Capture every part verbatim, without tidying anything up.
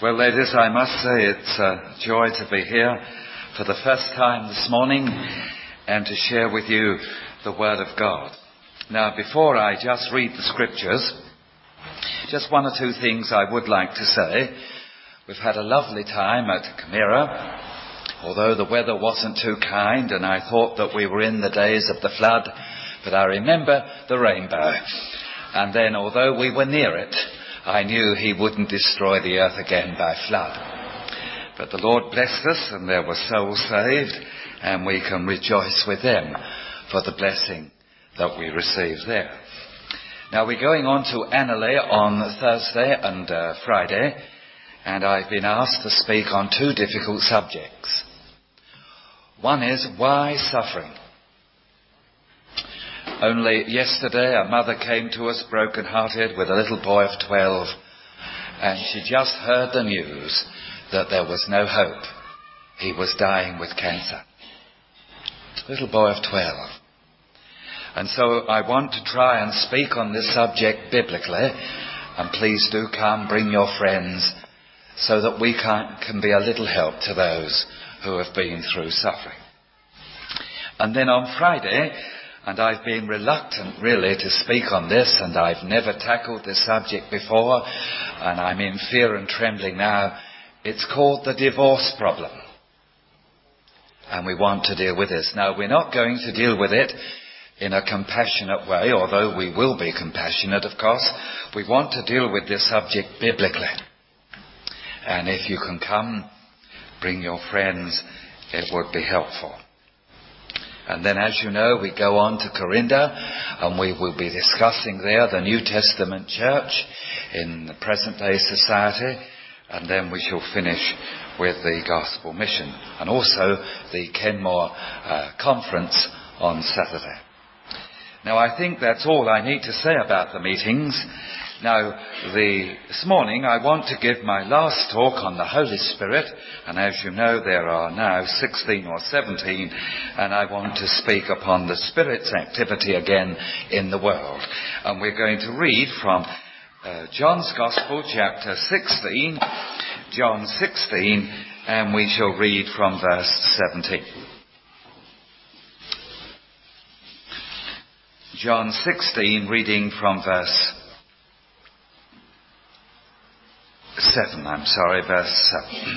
Well, ladies, I must say it's a joy to be here for the first time this morning and to share with you the Word of God. Now, before I just read the Scriptures, just one or two things I would like to say. We've had a lovely time at Camera, although the weather wasn't too kind, and I thought that we were in the days of the flood, but I remember the rainbow. And then, although we were near it, I knew he wouldn't destroy the earth again by flood. But the Lord blessed us, and there were souls saved, and we can rejoice with them for the blessing that we received there. Now, we're going on to Annerley on Thursday and uh, Friday, and I've been asked to speak on two difficult subjects. One is, why suffering? Only yesterday a mother came to us broken-hearted with a little boy of twelve, and she just heard the news that there was no hope. He was dying with cancer. Little boy of twelve. And so I want to try and speak on this subject biblically, and please do come, bring your friends, so that we can, can be a little help to those who have been through suffering. And then on Friday, and I've been reluctant really to speak on this, and I've never tackled this subject before, and I'm in fear and trembling now. It's called the divorce problem. And we want to deal with this. Now, we're not going to deal with it in a compassionate way, although we will be compassionate, of course. We want to deal with this subject biblically. And if you can come, bring your friends, it would be helpful. And then, as you know, we go on to Corinda, and we will be discussing there the New Testament church in the present-day society, and then we shall finish with the gospel mission, and also the Kenmore uh, conference on Saturday. Now, I think that's all I need to say about the meetings. Now, the, this morning I want to give my last talk on the Holy Spirit, and as you know there are now sixteen or seventeen, and I want to speak upon the Spirit's activity again in the world. And we're going to read from uh, John's Gospel, chapter sixteen, John sixteen, and we shall read from verse seventeen. John sixteen, reading from verse seven, I'm sorry, verse seven.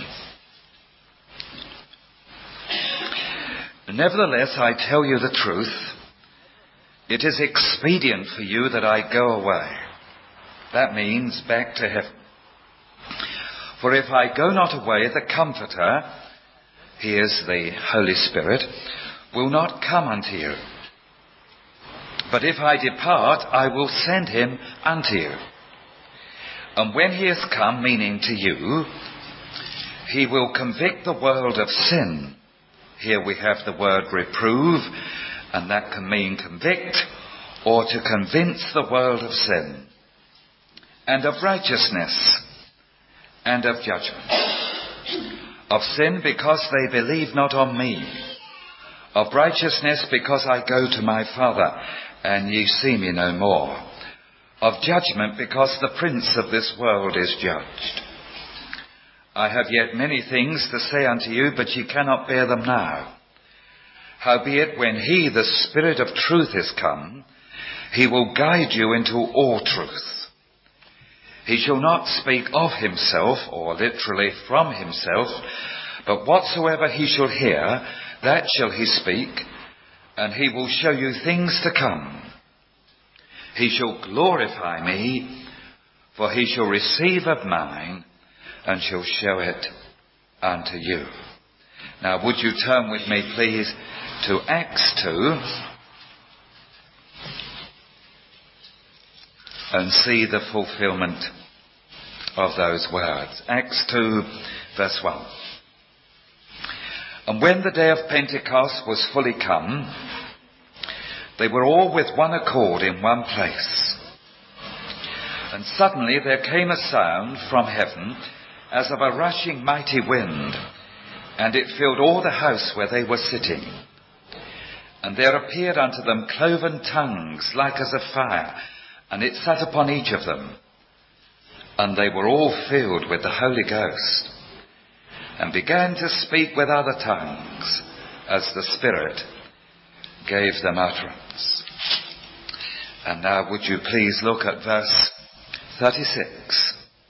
Nevertheless, I tell you the truth. It is expedient for you that I go away. That means back to heaven. For if I go not away, the Comforter, he is the Holy Spirit, will not come unto you. But if I depart, I will send him unto you. And when he is come, meaning to you, he will convict the world of sin. Here we have the word reprove, and that can mean convict, or to convince the world of sin, and of righteousness, and of judgment. Of sin, because they believe not on me. Of righteousness, because I go to my Father, and ye see me no more. Of judgment, because the prince of this world is judged. I have yet many things to say unto you, but ye cannot bear them now. Howbeit, when he, the Spirit of truth, is come, he will guide you into all truth. He shall not speak of himself, or literally from himself, but whatsoever he shall hear, that shall he speak, and he will show you things to come. He shall glorify me, for he shall receive of mine, and shall show it unto you. Now, would you turn with me, please, to Acts two, and see the fulfillment of those words. Acts two, verse one. And when the day of Pentecost was fully come, they were all with one accord in one place. And suddenly there came a sound from heaven as of a rushing mighty wind, and it filled all the house where they were sitting. And there appeared unto them cloven tongues like as of fire, and it sat upon each of them. And they were all filled with the Holy Ghost, and began to speak with other tongues, as the Spirit gave them utterance. And now would you please look at verse thirty-six.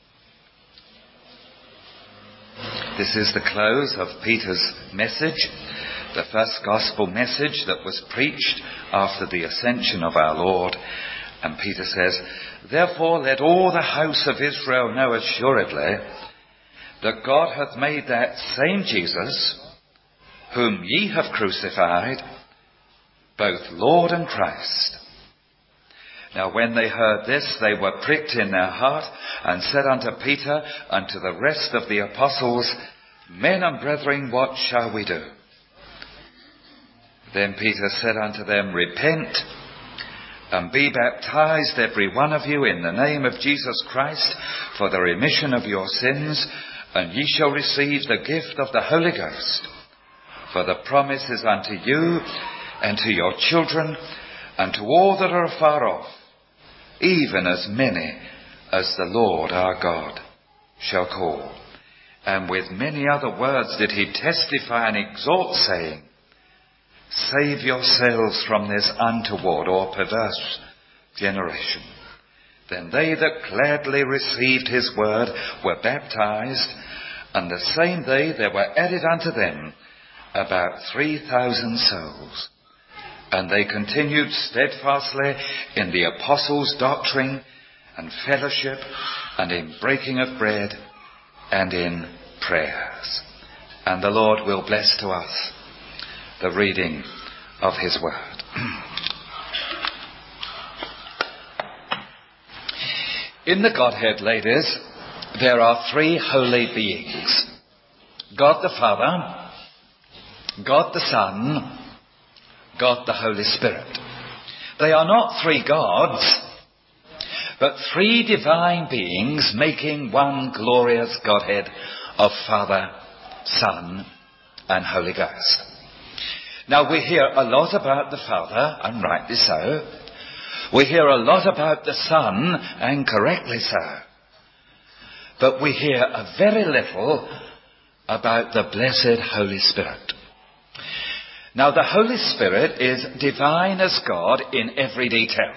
This is the close of Peter's message, the first gospel message that was preached after the ascension of our Lord. And Peter says, "Therefore let all the house of Israel know assuredly that God hath made that same Jesus, whom ye have crucified, both Lord and Christ." Now when they heard this, they were pricked in their heart, and said unto Peter and to the rest of the apostles, "Men and brethren, what shall we do?" Then Peter said unto them, "Repent, and be baptized every one of you in the name of Jesus Christ for the remission of your sins, and ye shall receive the gift of the Holy Ghost. For the promise is unto you, and to your children, and to all that are afar off, even as many as the Lord our God shall call." And with many other words did he testify and exhort, saying, "Save yourselves from this untoward or perverse generation." Then they that gladly received his word were baptized, and the same day there were added unto them about three thousand souls. And they continued steadfastly in the apostles' doctrine and fellowship, and in breaking of bread, and in prayers. And the Lord will bless to us the reading of his word. In the Godhead, ladies, there are three holy beings: God the Father, God the Son, God the Holy Spirit. They are not three gods, but three divine beings making one glorious Godhead of Father, Son, and Holy Ghost. Now we hear a lot about the Father, and rightly so. We hear a lot about the Son, and correctly so. But we hear a very little about the blessed Holy Spirit. Now the Holy Spirit is divine as God in every detail.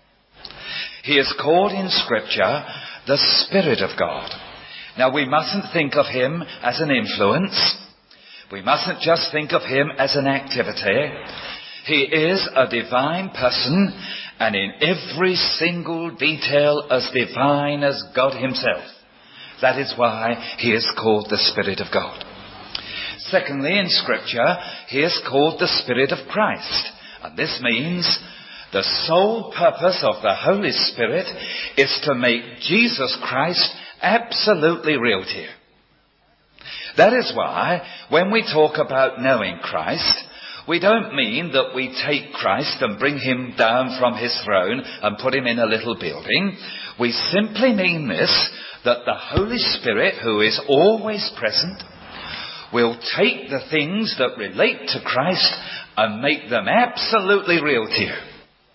He is called in Scripture the Spirit of God. Now we mustn't think of him as an influence. We mustn't just think of him as an activity. He is a divine person, and in every single detail as divine as God himself. That is why he is called the Spirit of God. Secondly, in Scripture, he is called the Spirit of Christ. And this means the sole purpose of the Holy Spirit is to make Jesus Christ absolutely real to you. That is why when we talk about knowing Christ, we don't mean that we take Christ and bring him down from his throne and put him in a little building. We simply mean this, that the Holy Spirit, who is always present, will take the things that relate to Christ and make them absolutely real to you.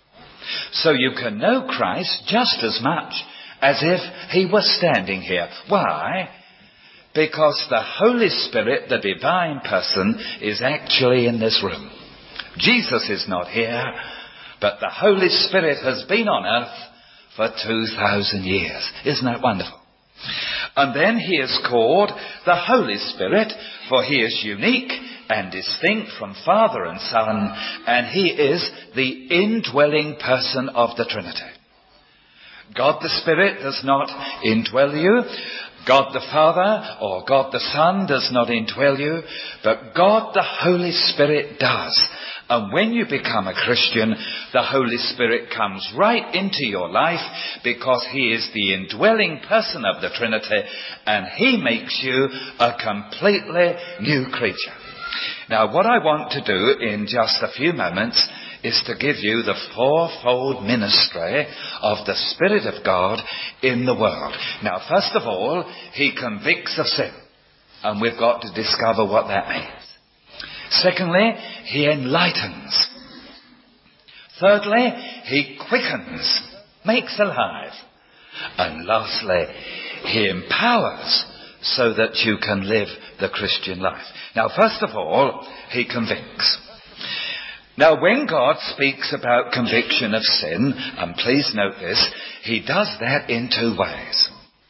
So you can know Christ just as much as if he was standing here. Why? Because the Holy Spirit, the divine person, is actually in this room. Jesus is not here, but the Holy Spirit has been on earth for two thousand years. Isn't that wonderful? And then he is called the Holy Spirit, for he is unique and distinct from Father and Son, and he is the indwelling person of the Trinity. God the Spirit does not indwell you. God the Father or God the Son does not indwell you, but God the Holy Spirit does. And when you become a Christian, the Holy Spirit comes right into your life because he is the indwelling person of the Trinity, and he makes you a completely new creature. Now, what I want to do in just a few moments is to give you the fourfold ministry of the Spirit of God in the world. Now, first of all, he convicts of sin, and we've got to discover what that means. Secondly, he enlightens. Thirdly, he quickens, makes alive. And lastly, He empowers so that you can live the Christian life. Now, first of all, he convicts. Now, when God speaks about conviction of sin, and please note this, he does that in two ways.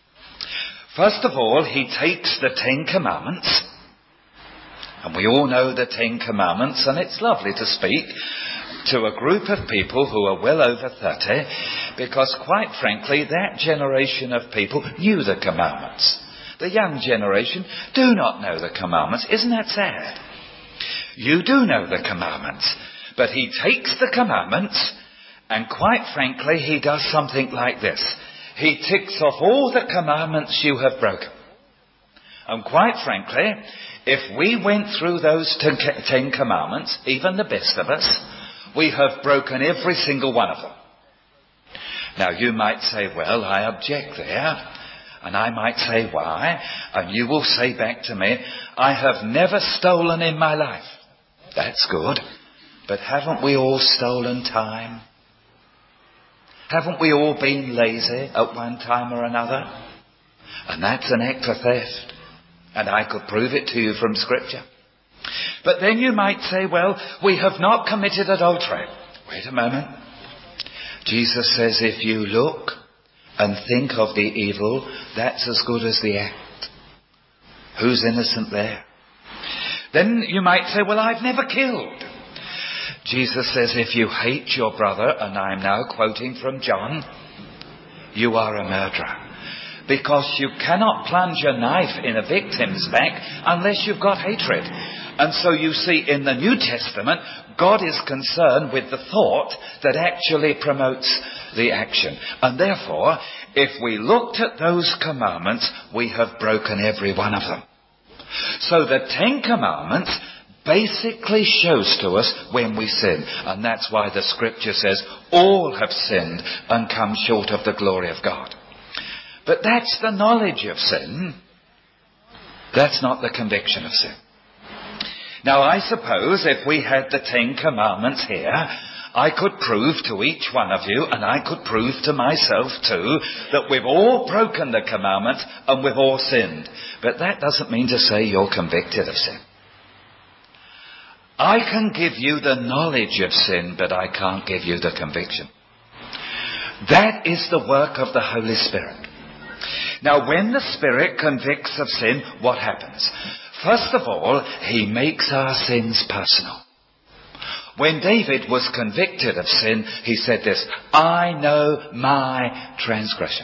First of all, he takes the Ten Commandments, and we all know the Ten Commandments, and it's lovely to speak to a group of people who are well over thirty, because quite frankly, that generation of people knew the commandments. The young generation do not know the commandments. Isn't that sad? You do know the commandments. But he takes the commandments, and quite frankly, he does something like this. He ticks off all the commandments you have broken. And quite frankly, if we went through those ten commandments, even the best of us, we have broken every single one of them. Now you might say, well, I object there. And I might say, why? And you will say back to me, I have never stolen in my life. That's good. But haven't we all stolen time? Haven't we all been lazy at one time or another? And that's an act of theft. And I could prove it to you from Scripture. But then you might say, well, we have not committed adultery. Wait a moment. Jesus says if you look and think of the evil, that's as good as the act. Who's innocent there? Then you might say, well, I've never killed. Jesus says if you hate your brother, and I'm now quoting from John, you are a murderer. Because you cannot plunge a knife in a victim's back unless you've got hatred. And so you see in the New Testament, God is concerned with the thought that actually promotes the action. And therefore, if we looked at those commandments, we have broken every one of them. So the Ten Commandments basically shows to us when we sin. And that's why the Scripture says all have sinned and come short of the glory of God. But that's the knowledge of sin. That's not the conviction of sin. Now, I suppose if we had the Ten Commandments here, I could prove to each one of you, and I could prove to myself too, that we've all broken the commandments and we've all sinned. But that doesn't mean to say you're convicted of sin. I can give you the knowledge of sin, but I can't give you the conviction. That is the work of the Holy Spirit. Now, when the Spirit convicts of sin, what happens? First of all, he makes our sins personal. When David was convicted of sin, he said this, I know my transgression.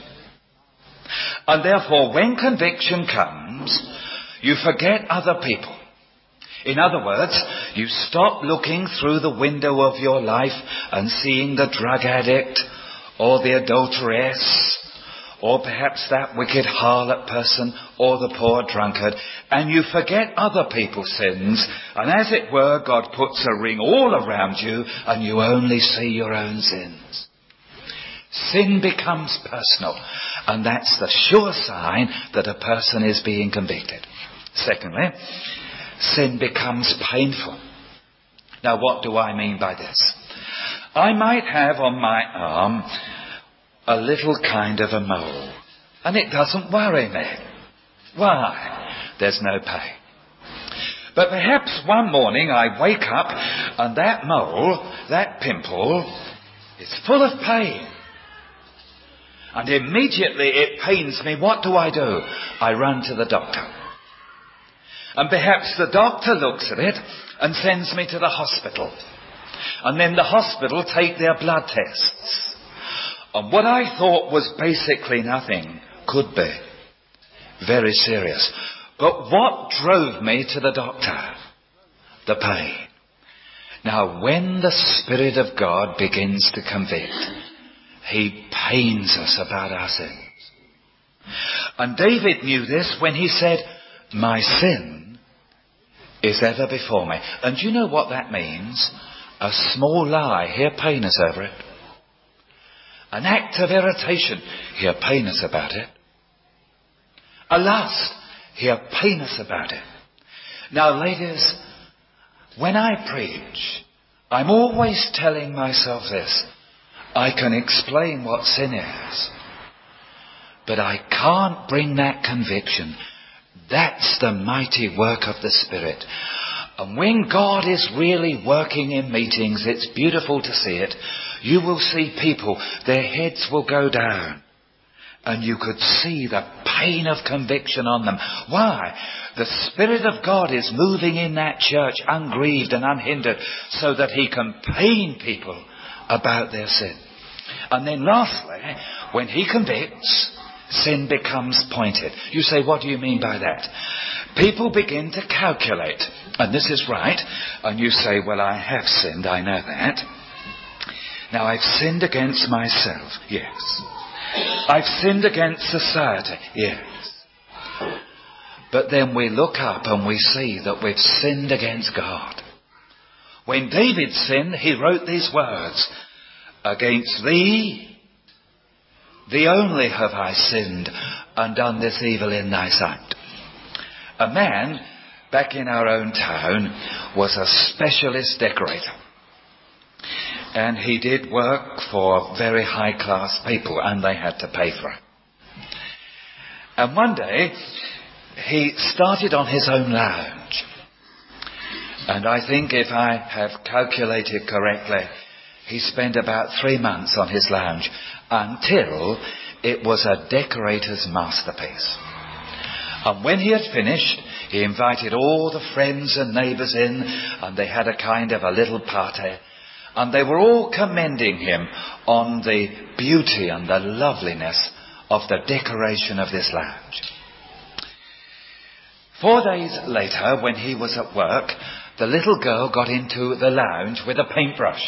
And therefore, when conviction comes, you forget other people. In other words, you stop looking through the window of your life and seeing the drug addict or the adulteress or perhaps that wicked harlot person or the poor drunkard, and you forget other people's sins, and as it were, God puts a ring all around you and you only see your own sins. Sin becomes personal, and that's the sure sign that a person is being convicted. Secondly, sin becomes painful. Now, what do I mean by this? I might have on my arm a little kind of a mole, and it doesn't worry me. Why? There's no pain. But perhaps one morning I wake up and that mole, that pimple, is full of pain. And immediately it pains me. What do I do? I run to the doctor. And perhaps the doctor looks at it and sends me to the hospital. And then the hospital take their blood tests. And what I thought was basically nothing could be very serious. But what drove me to the doctor? The pain. Now, when the Spirit of God begins to convict, he pains us about our sins. And David knew this when he said, my sin is ever before me. And do you know what that means? A small lie, he'll pain us over it. An act of irritation, he'll pain us about it. A lust, he'll pain us about it. Now, ladies, when I preach, I'm always telling myself this. I can explain what sin is. but I can't bring that conviction. That's the mighty work of the Spirit. And when God is really working in meetings, it's beautiful to see it. You will see people, their heads will go down. And you could see the pain of conviction on them. Why? The Spirit of God is moving in that church ungrieved and unhindered so that he can pain people about their sin. And then lastly, when he convicts, sin becomes pointed. You say, what do you mean by that? People begin to calculate. And this is right. And you say, well, I have sinned. I know that. Now, I've sinned against myself. Yes. I've sinned against society. Yes. But then we look up and we see that we've sinned against God. When David sinned, he wrote these words, against thee, thee only have I sinned and done this evil in thy sight. A man back in our own town was a specialist decorator. And he did work for very high-class people, and they had to pay for it. And one day, he started on his own lounge. And I think if I have calculated correctly, he spent about three months on his lounge until it was a decorator's masterpiece. And when he had finished, he invited all the friends and neighbours in, and they had a kind of a little party. And they were all commending him on the beauty and the loveliness of the decoration of this lounge. Four days later, when he was at work, the little girl got into the lounge with a paintbrush.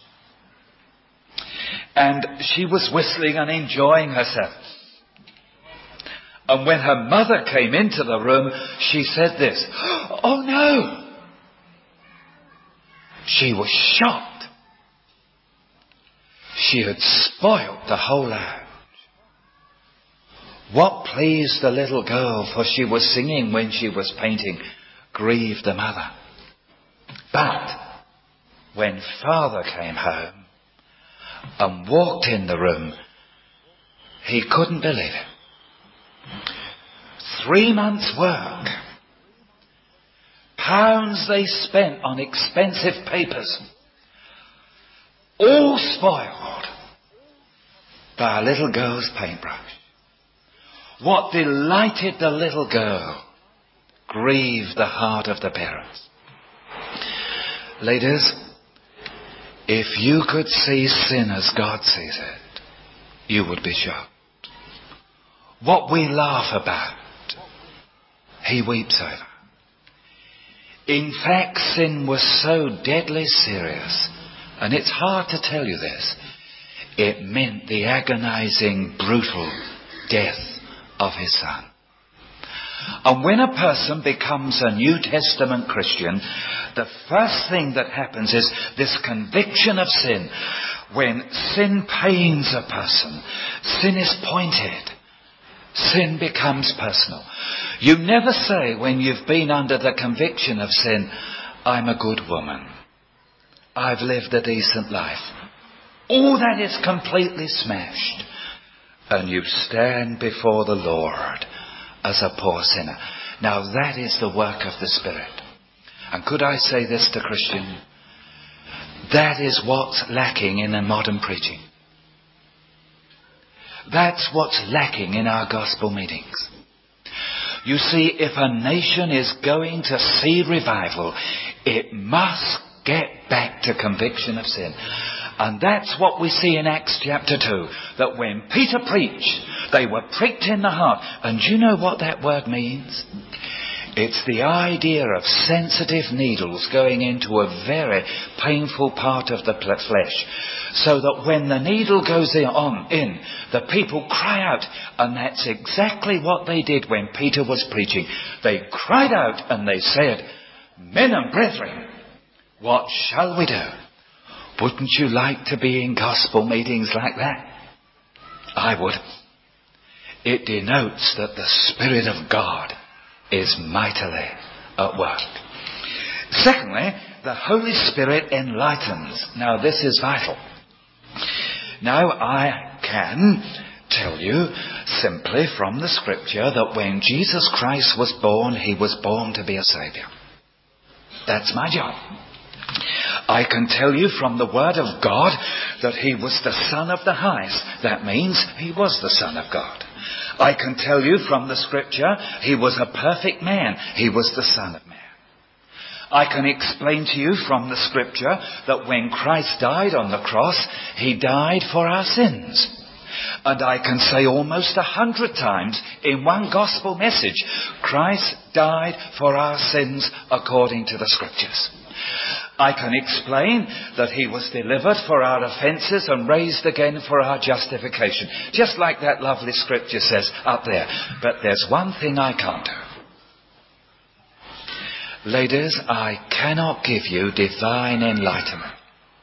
And she was whistling and enjoying herself. And when her mother came into the room, she said this, "Oh no!" She was shocked. She had spoilt the whole lounge. What pleased the little girl, for she was singing when she was painting, grieved the mother. But when father came home and walked in the room, he couldn't believe it. Three months' work. Pounds they spent on expensive papers. All spoiled by a little girl's paintbrush. What delighted the little girl grieved the heart of the parents. Ladies, if you could see sin as God sees it, you would be shocked. What we laugh about, he weeps over. In fact, sin was so deadly serious, and it's hard to tell you this, it meant the agonizing, brutal death of his son. And when a person becomes a New Testament Christian, the first thing that happens is this conviction of sin. When sin pains a person, sin is pointed. Sin becomes personal. You never say when you've been under the conviction of sin, I'm a good woman. I've lived a decent life. All that is completely smashed. And you stand before the Lord as a poor sinner. Now that is the work of the Spirit. And could I say this to Christian? That is what's lacking in a modern preaching. That's what's lacking in our gospel meetings. You see, if a nation is going to see revival, it must get back to conviction of sin. And that's what we see in Acts chapter two. That when Peter preached, they were pricked in the heart. And do you know what that word means? It's the idea of sensitive needles going into a very painful part of the flesh. So that when the needle goes in, on, in, the people cry out. And that's exactly what they did when Peter was preaching. They cried out and they said, "Men and brethren, what shall we do?" Wouldn't you like to be in gospel meetings like that? I would. It denotes that the Spirit of God is mightily at work. Secondly, the Holy Spirit enlightens. Now this is vital. Now I can tell you simply from the Scripture that when Jesus Christ was born, he was born to be a Saviour. That's my job. I can tell you from the Word of God that he was the Son of the Highest. That means he was the Son of God. I can tell you from the Scripture he was a perfect man. He was the Son of Man. I can explain to you from the Scripture that when Christ died on the cross, he died for our sins. And I can say almost a hundred times in one gospel message, Christ died for our sins according to the Scriptures. I can explain that he was delivered for our offences and raised again for our justification. Just like that lovely Scripture says up there. But there's one thing I can't do. Ladies, I cannot give you divine enlightenment.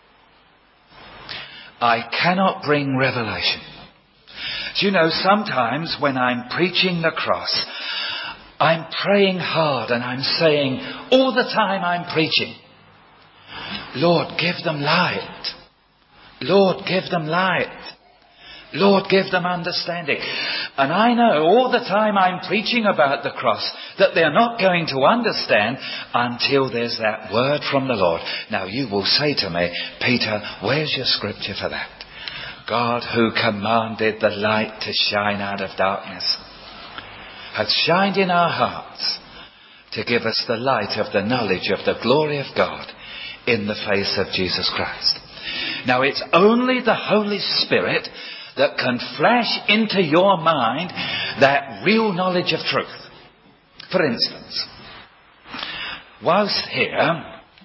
I cannot bring revelation. Do you know, sometimes when I'm preaching the cross, I'm praying hard and I'm saying all the time I'm preaching, Lord, give them light. Lord, give them light. Lord, give them understanding. And I know all the time I'm preaching about the cross that they're not going to understand until there's that word from the Lord. Now you will say to me, Peter, where's your Scripture for that? God, who commanded the light to shine out of darkness, hath shined in our hearts to give us the light of the knowledge of the glory of God in the face of Jesus Christ. Now it's only the Holy Spirit that can flash into your mind that real knowledge of truth. For instance, whilst here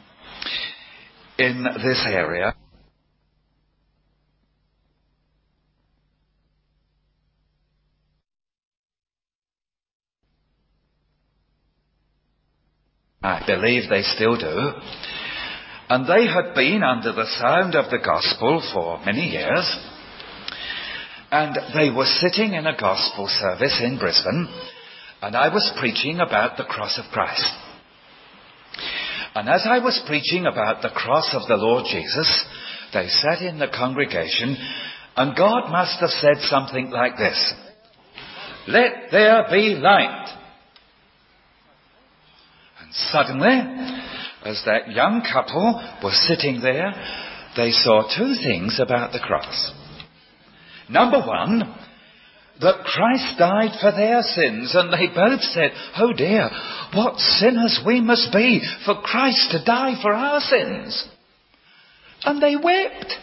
in this area, I believe they still do, and they had been under the sound of the gospel for many years, and they were sitting in a gospel service in Brisbane, and I was preaching about the cross of Christ. And as I was preaching about the cross of the Lord Jesus, they sat in the congregation, and God must have said something like this: "Let there be light." And suddenly, as that young couple was sitting there, they saw two things about the cross. Number one, that Christ died for their sins, and they both said, "Oh dear, what sinners we must be for Christ to die for our sins." And they wept.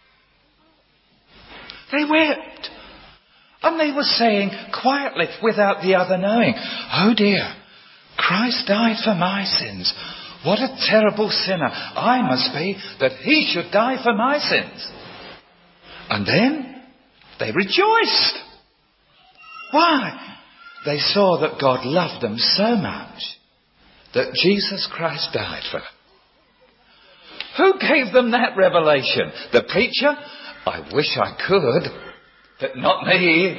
They wept. And they were saying quietly, without the other knowing, "Oh dear, Christ died for my sins. What a terrible sinner I must be that he should die for my sins." And then they rejoiced. Why? They saw that God loved them so much that Jesus Christ died for them. Who gave them that revelation? The preacher? I wish I could, but not me.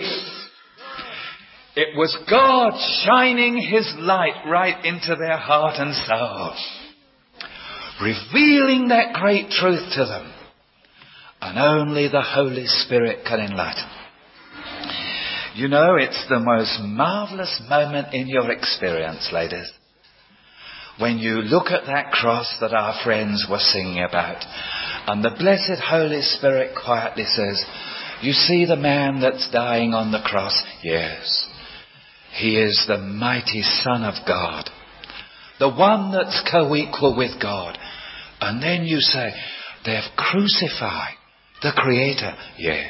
It was God shining his light right into their heart and soul, revealing that great truth to them. And only the Holy Spirit can enlighten. You know, it's the most marvellous moment in your experience, ladies, when you look at that cross that our friends were singing about, and the blessed Holy Spirit quietly says, "You see the man that's dying on the cross? Yes. He is the mighty Son of God, the one that's co-equal with God." And then you say, "They've crucified the Creator." Yes.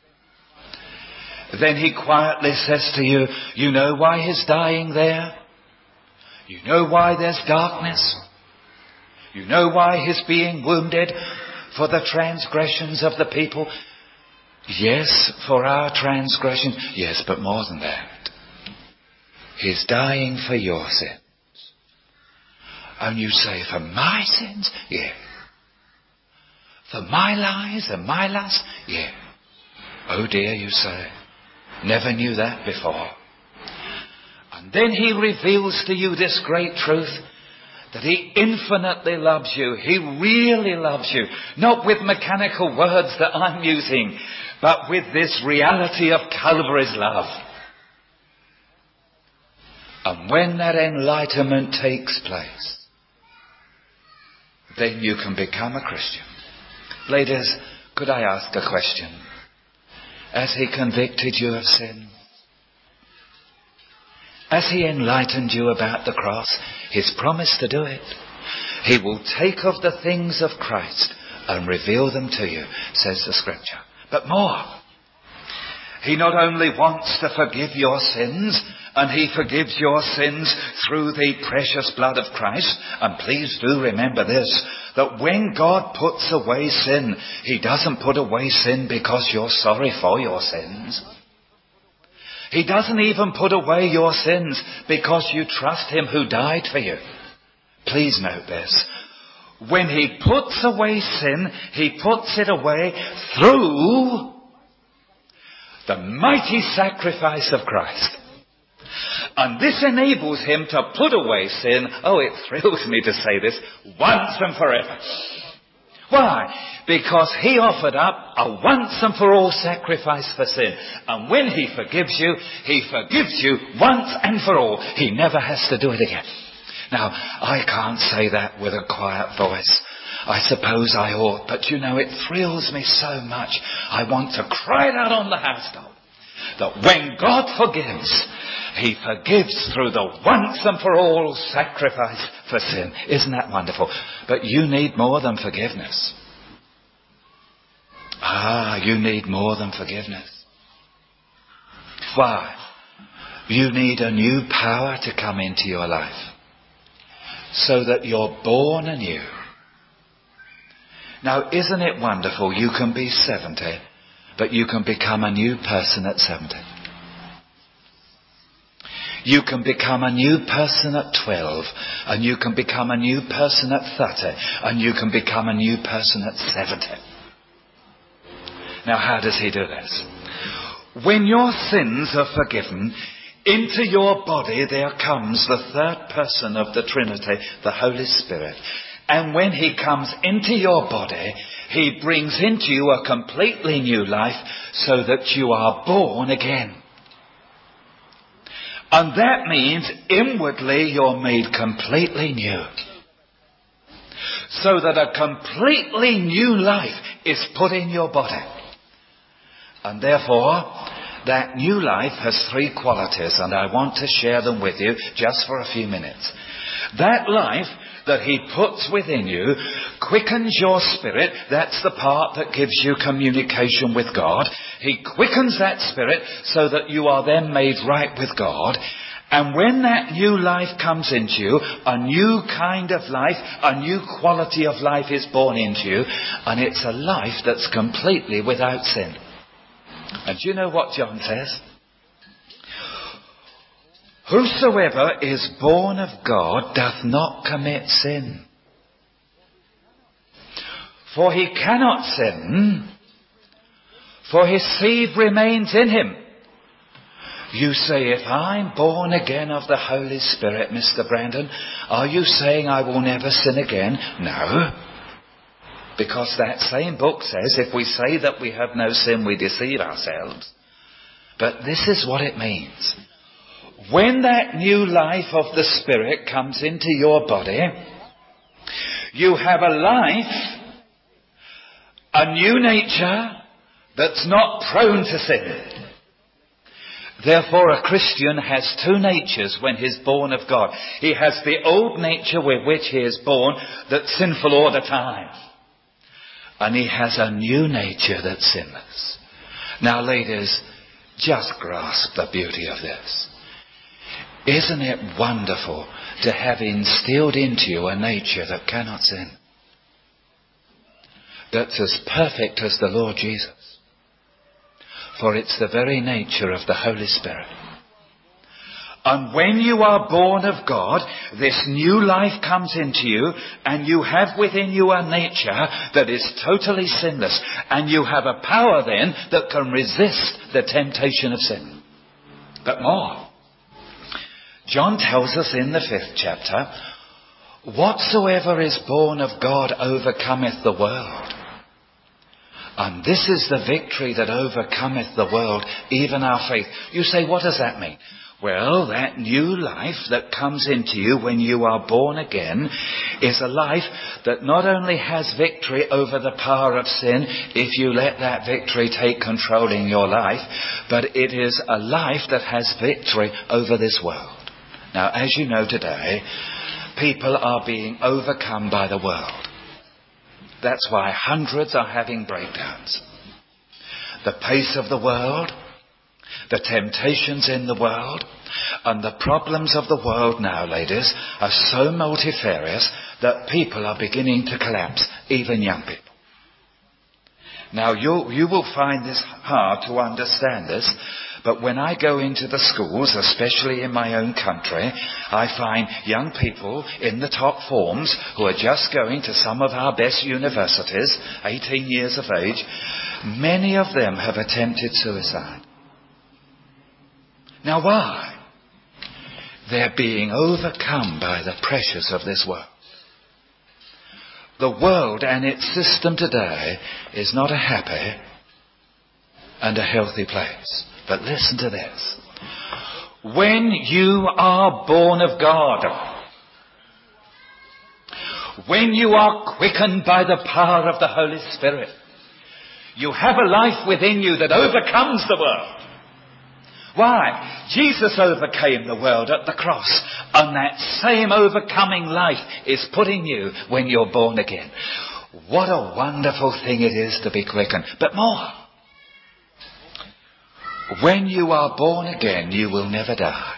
Then he quietly says to you, "You know why he's dying there? You know why there's darkness? You know why he's being wounded? For the transgressions of the people." Yes, for our transgressions. Yes, but more than that. He's dying for your sins. And you say, "For my sins?" Yeah. "For my lies and my lust?" Yeah. "Oh dear," you say. "Never knew that before." And then he reveals to you this great truth, that he infinitely loves you. He really loves you. Not with mechanical words that I'm using, but with this reality of Calvary's love. And when that enlightenment takes place, then you can become a Christian. Ladies, could I ask a question? Has he convicted you of sin? Has he enlightened you about the cross? He's promised to do it. He will take of the things of Christ and reveal them to you, says the scripture. But more. He not only wants to forgive your sins, and he forgives your sins through the precious blood of Christ. And please do remember this, that when God puts away sin, he doesn't put away sin because you're sorry for your sins. He doesn't even put away your sins because you trust him who died for you. Please note this. When he puts away sin, he puts it away through the mighty sacrifice of Christ. And this enables him to put away sin, oh, it thrills me to say this, once and forever. Why? Because he offered up a once and for all sacrifice for sin. And when he forgives you, he forgives you once and for all. He never has to do it again. Now, I can't say that with a quiet voice. I suppose I ought, but you know, it thrills me so much. I want to cry it out on the housetop. That when God forgives, he forgives through the once and for all sacrifice for sin. Isn't that wonderful? But you need more than forgiveness. Ah, you need more than forgiveness. Why? You need a new power to come into your life, so that you're born anew. Now, isn't it wonderful? You can be seventy, but you can become a new person at seventy. You can become a new person at twelve, and you can become a new person at thirty, and you can become a new person at seventy. Now, how does he do this? When your sins are forgiven, into your body there comes the third person of the Trinity, the Holy Spirit. And when he comes into your body, he brings into you a completely new life so that you are born again. And that means inwardly you're made completely new. So that a completely new life is put in your body. And therefore, that new life has three qualities, and I want to share them with you just for a few minutes. That life that he puts within you quickens your spirit. That's the part that gives you communication with God. He quickens that spirit so that you are then made right with God. And when that new life comes into you, a new kind of life, a new quality of life is born into you, and it's a life that's completely without sin. And do you know what John says? Whosoever is born of God doth not commit sin. For he cannot sin, for his seed remains in him. You say, if I'm born again of the Holy Spirit, Mister Brandon, are you saying I will never sin again? No. Because that same book says if we say that we have no sin, we deceive ourselves. But this is what it means. When that new life of the Spirit comes into your body, you have a life, a new nature that's not prone to sin. Therefore, a Christian has two natures when he's born of God. He has the old nature with which he is born that's sinful all the time. And he has a new nature that's sinless. Now, ladies, just grasp the beauty of this. Isn't it wonderful to have instilled into you a nature that cannot sin? That's as perfect as the Lord Jesus. For it's the very nature of the Holy Spirit. And when you are born of God, this new life comes into you, and you have within you a nature that is totally sinless. And you have a power then that can resist the temptation of sin. But more. John tells us in the fifth chapter, Whatsoever is born of God overcometh the world. And this is the victory that overcometh the world, even our faith. You say, what does that mean? Well, that new life that comes into you when you are born again is a life that not only has victory over the power of sin, if you let that victory take control in your life, but it is a life that has victory over this world. Now, as you know today, people are being overcome by the world. That's why hundreds are having breakdowns. The pace of the world, the temptations in the world, and the problems of the world now, ladies, are so multifarious that people are beginning to collapse, even young people. Now, you you will find this hard to understand this, but when I go into the schools, especially in my own country, I find young people in the top forms who are just going to some of our best universities, eighteen years of age. Many of them have attempted suicide. Now, why? They're being overcome by the pressures of this world. The world and its system today is not a happy and a healthy place. But listen to this. When you are born of God, when you are quickened by the power of the Holy Spirit, you have a life within you that overcomes the world. Why? Jesus overcame the world at the cross, and that same overcoming life is put in you when you're born again. What a wonderful thing it is to be quickened. But more. When you are born again, you will never die.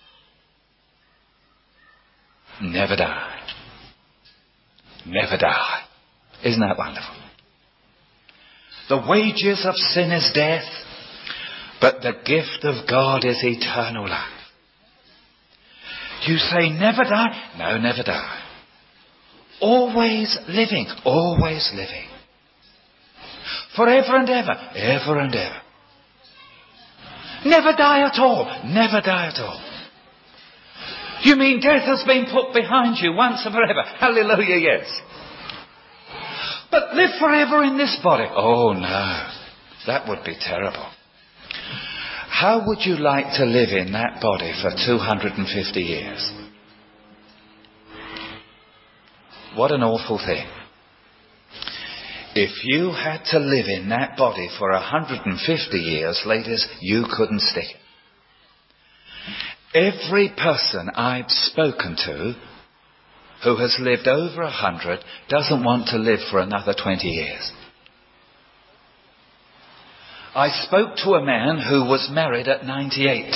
Never die. Never die. Isn't that wonderful? The wages of sin is death, but the gift of God is eternal life. You say, never die? No, never die. Always living, always living. Forever and ever, ever and ever. Never die at all, never die at all. You mean death has been put behind you once and forever? Hallelujah, yes. But live forever in this body? Oh no, that would be terrible. How would you like to live in that body for two hundred fifty years? What an awful thing. If you had to live in that body for one hundred fifty years, ladies, you couldn't stick it. Every person I've spoken to who has lived over a hundred doesn't want to live for another twenty years. I spoke to a man who was married at ninety-eight.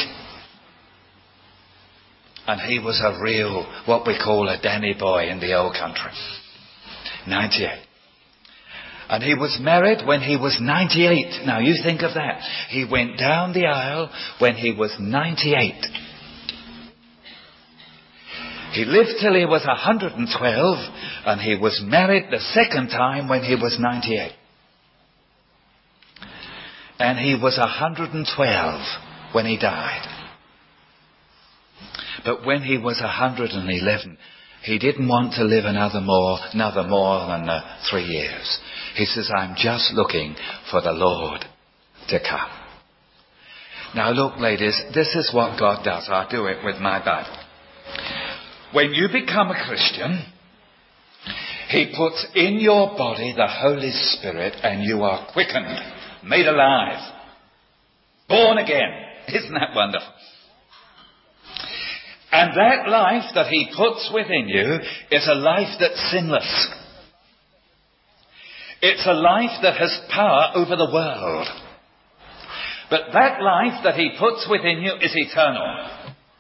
And he was a real, what we call a Danny boy in the old country. ninety-eight. And he was married when he was ninety-eight. Now you think of that. He went down the aisle when he was ninety-eight. He lived till he was one hundred twelve, and he was married the second time when he was ninety-eight. And he was one hundred twelve when he died. But when he was one hundred eleven, he didn't want to live another more, another more than uh, three years. He says, I'm just looking for the Lord to come. Now look, ladies, this is what God does. I do it with my Bible. When you become a Christian, He puts in your body the Holy Spirit and you are quickened, made alive, born again. Isn't that wonderful? And that life that He puts within you is a life that's sinless. It's a life that has power over the world. But that life that He puts within you is eternal.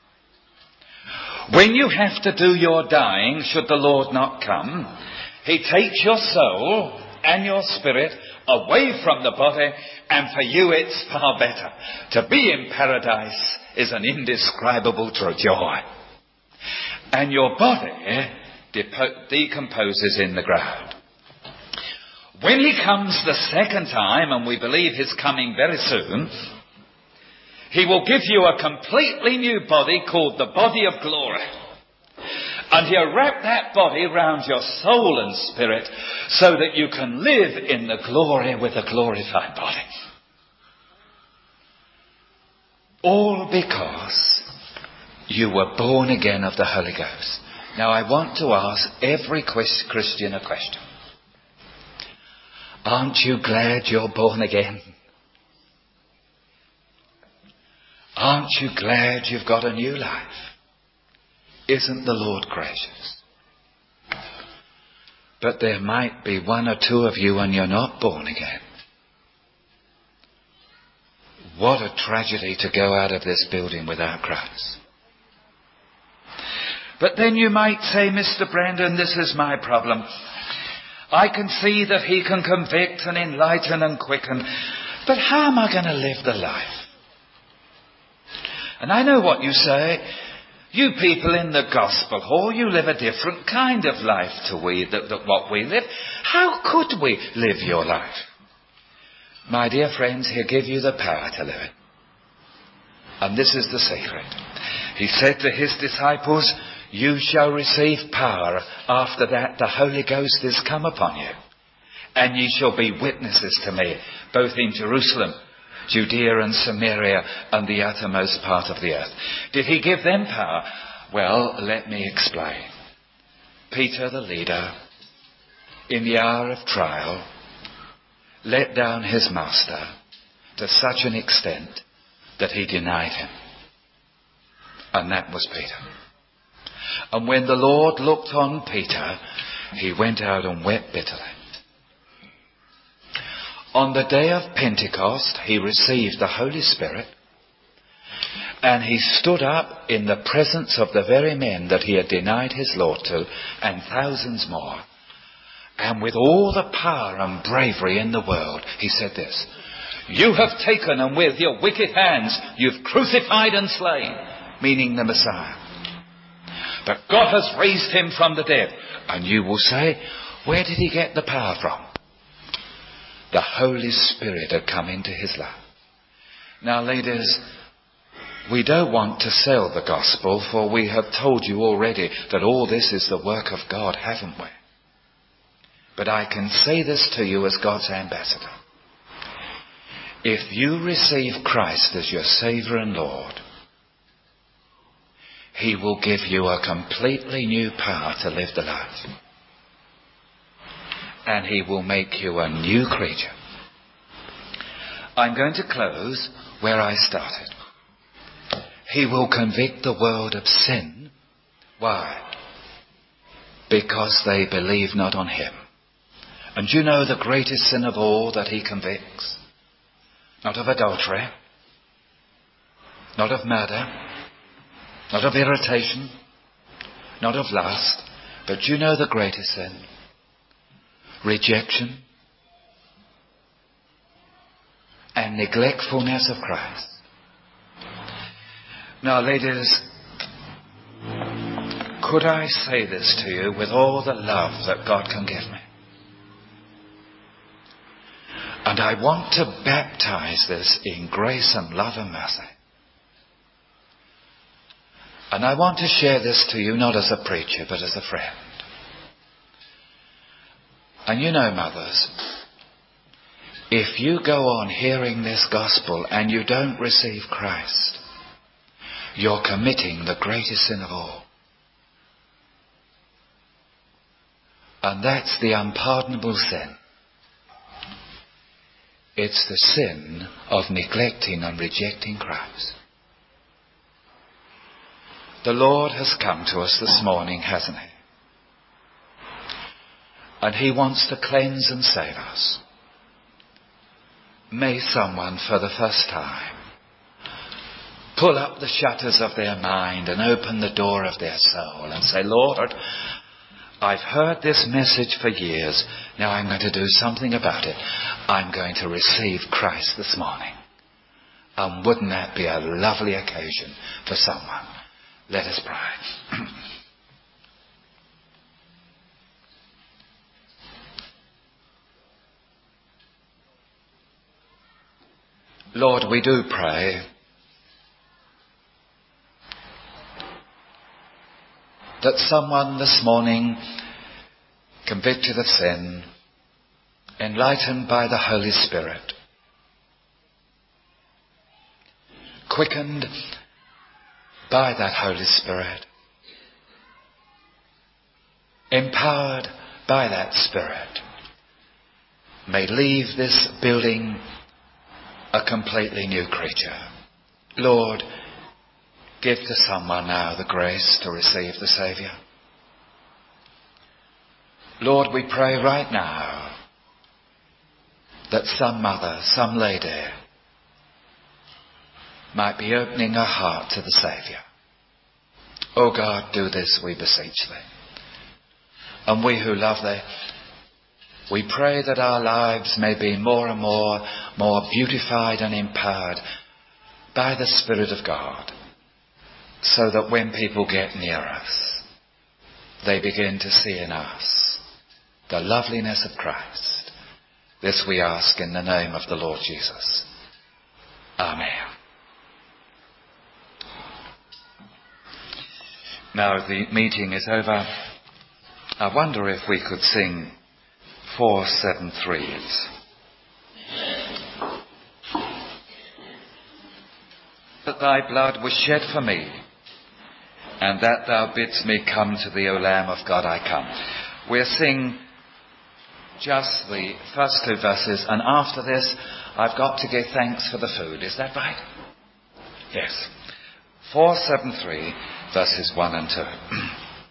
When you have to do your dying, should the Lord not come, He takes your soul and your spirit away from the body, and for you it's far better. To be in paradise is an indescribable joy. And your body depo- decomposes in the ground. When He comes the second time, and we believe He's coming very soon, He will give you a completely new body called the body of glory. And he'll wrap that body round your soul and spirit so that you can live in the glory with a glorified body. All because you were born again of the Holy Ghost. Now I want to ask every Christian a question. Aren't you glad you're born again? Aren't you glad you've got a new life? Isn't the Lord gracious? But there might be one or two of you and you're not born again. What a tragedy to go out of this building without Christ. But then you might say, Mister Brandon, this is my problem. I can see that he can convict and enlighten and quicken. But how am I going to live the life? And I know what you say. You people in the gospel hall, you live a different kind of life to we, that, that what we live. How could we live your life? My dear friends, he'll give you the power to live it. And this is the secret. He said to his disciples, you shall receive power. After that, the Holy Ghost is come upon you. And ye shall be witnesses to me, both in Jerusalem, Judea and Samaria, and the uttermost part of the earth. Did he give them power? Well, let me explain. Peter, the leader, in the hour of trial, let down his master to such an extent that he denied him. And that was Peter. And when the Lord looked on Peter, he went out and wept bitterly. On the day of Pentecost, he received the Holy Spirit, and he stood up in the presence of the very men that he had denied his Lord to, and thousands more. And with all the power and bravery in the world, he said this, you have taken and with your wicked hands you've crucified and slain, meaning the Messiah. But God has raised him from the dead. And you will say, where did he get the power from? The Holy Spirit had come into his life. Now, ladies, we don't want to sell the gospel, for we have told you already that all this is the work of God, haven't we? But I can say this to you as God's ambassador. If you receive Christ as your Saviour and Lord, he will give you a completely new power to live the life. And he will make you a new creature. I'm going to close where I started. He will convict the world of sin. Why? Because they believe not on him. And you know the greatest sin of all that he convicts? Not of adultery, not of murder, not of irritation, not of lust, but you know the greatest sin? Rejection and neglectfulness of Christ. Now, ladies, could I say this to you with all the love that God can give me? And I want to baptize this in grace and love and mercy. And I want to share this to you not as a preacher, but as a friend. And you know, mothers, if you go on hearing this gospel and you don't receive Christ, you're committing the greatest sin of all. And that's the unpardonable sin. It's the sin of neglecting and rejecting Christ. The Lord has come to us this morning, hasn't he? And he wants to cleanse and save us. May someone for the first time pull up the shutters of their mind and open the door of their soul and say, Lord, I've heard this message for years. Now I'm going to do something about it. I'm going to receive Christ this morning. And wouldn't that be a lovely occasion for someone? Let us pray. Lord, we do pray that someone this morning, convicted of sin, enlightened by the Holy Spirit, quickened by that Holy Spirit, empowered by that Spirit, may leave this building a completely new creature. Lord, give to someone now the grace to receive the Saviour. Lord, we pray right now that some mother, some lady might be opening her heart to the Saviour. Oh God, do this, we beseech thee. And we who love thee, we pray that our lives may be more and more, more beautified and empowered by the Spirit of God, so that when people get near us, they begin to see in us the loveliness of Christ. This we ask in the name of the Lord Jesus. Amen. Now the meeting is over. I wonder if we could sing four seven threes. That thy blood was shed for me, and that thou bidst me come to thee, O Lamb of God, I come. We'll sing just the first two verses, and after this I've got to give thanks for the food. Is that right? Yes. four seven three, verses one and two.